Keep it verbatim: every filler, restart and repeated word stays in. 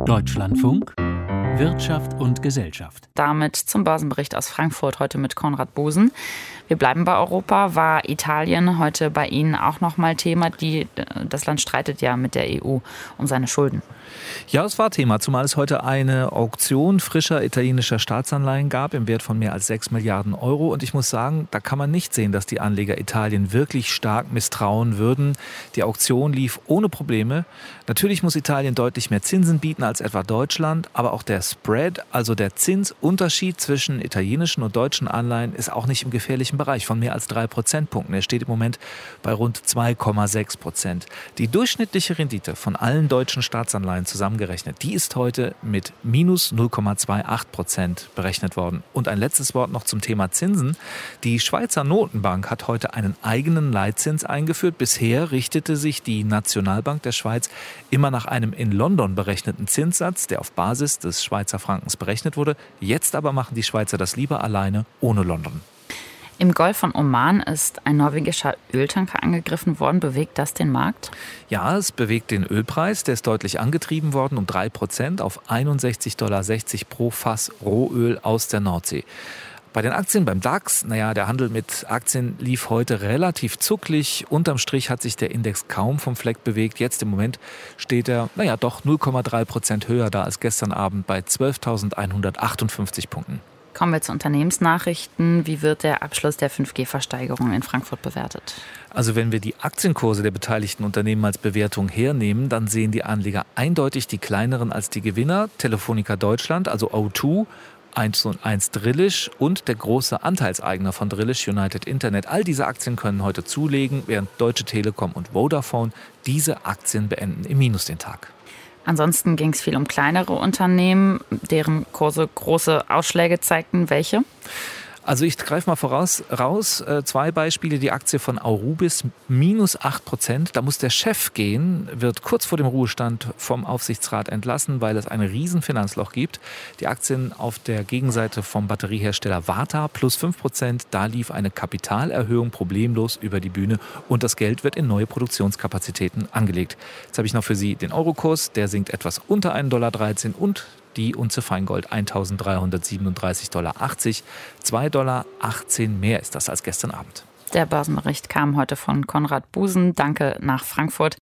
Deutschlandfunk Wirtschaft und Gesellschaft. Damit zum Börsenbericht aus Frankfurt, heute mit Konrad Busen. Wir bleiben bei Europa. War Italien heute bei Ihnen auch nochmal Thema? Die, das Land streitet ja mit der E U um seine Schulden. Ja, es war Thema, zumal es heute eine Auktion frischer italienischer Staatsanleihen gab im Wert von mehr als sechs Milliarden Euro. Und ich muss sagen, da kann man nicht sehen, dass die Anleger Italien wirklich stark misstrauen würden. Die Auktion lief ohne Probleme. Natürlich muss Italien deutlich mehr Zinsen bieten als etwa Deutschland, aber auch der Spread, also der Zinsunterschied zwischen italienischen und deutschen Anleihen, ist auch nicht im gefährlichen Bereich von mehr als drei Prozentpunkten. Er steht im Moment bei rund zwei Komma sechs Prozent. Die durchschnittliche Rendite von allen deutschen Staatsanleihen zusammengerechnet, die ist heute mit minus null Komma achtundzwanzig Prozent berechnet worden. Und ein letztes Wort noch zum Thema Zinsen. Die Schweizer Notenbank hat heute einen eigenen Leitzins eingeführt. Bisher richtete sich die Nationalbank der Schweiz immer nach einem in London berechneten Zinssatz, der auf Basis des Schweizer Frankens berechnet wurde. Jetzt aber machen die Schweizer das lieber alleine ohne London. Im Golf von Oman ist ein norwegischer Öltanker angegriffen worden. Bewegt das den Markt? Ja, es bewegt den Ölpreis. Der ist deutlich angetrieben worden um drei Prozent auf einundsechzig Komma sechzig Dollar pro Fass Rohöl aus der Nordsee. Bei den Aktien beim DAX, naja, der Handel mit Aktien lief heute relativ zucklig. Unterm Strich hat sich der Index kaum vom Fleck bewegt. Jetzt im Moment steht er, naja, doch null Komma drei Prozent höher da als gestern Abend bei zwölftausendeinhundertachtundfünfzig Punkten. Kommen wir zu Unternehmensnachrichten. Wie wird der Abschluss der fünf G-Versteigerung in Frankfurt bewertet? Also wenn wir die Aktienkurse der beteiligten Unternehmen als Bewertung hernehmen, dann sehen die Anleger eindeutig die kleineren als die Gewinner. Telefonica Deutschland, also O zwei, eins und eins Drillisch und der große Anteilseigner von Drillisch, United Internet. All diese Aktien können heute zulegen, während Deutsche Telekom und Vodafone diese Aktien beenden im Minus den Tag. Ansonsten ging es viel um kleinere Unternehmen, deren Kurse große Ausschläge zeigten. Welche? Also ich greife mal voraus raus. Äh, zwei Beispiele. Die Aktie von Aurubis minus acht Prozent. Da muss der Chef gehen, wird kurz vor dem Ruhestand vom Aufsichtsrat entlassen, weil es ein riesen Finanzloch gibt. Die Aktien auf der Gegenseite vom Batteriehersteller Varta plus fünf Prozent. Da lief eine Kapitalerhöhung problemlos über die Bühne und das Geld wird in neue Produktionskapazitäten angelegt. Jetzt habe ich noch für Sie den Eurokurs. Der sinkt etwas unter einen Komma dreizehn Dollar und die Unze Feingold eintausenddreihundertsiebenunddreißig Komma achtzig Dollar. zwei Komma achtzehn Dollar mehr ist das als gestern Abend. Der Börsenbericht kam heute von Konrad Busen. Danke nach Frankfurt.